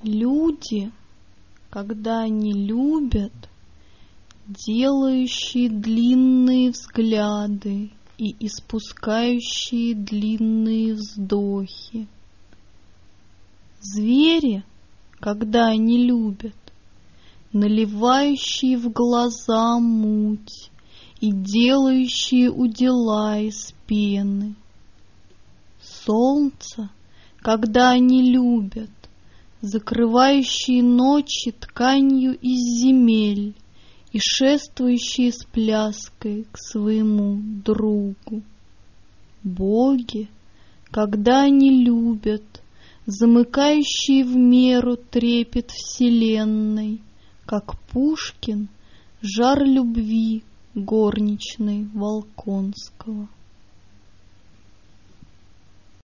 Люди, когда они любят, делающие длинные взгляды и испускающие длинные вздохи. Звери, когда они любят, наливающие в глаза муть и делающие удила из пены. Солнце, когда они любят, закрывающие ночи тканью из земель и шествующие с пляской к своему другу. Боги, когда они любят, замыкающие в меру трепет вселенной, как Пушкин жар любви горничной Волконского.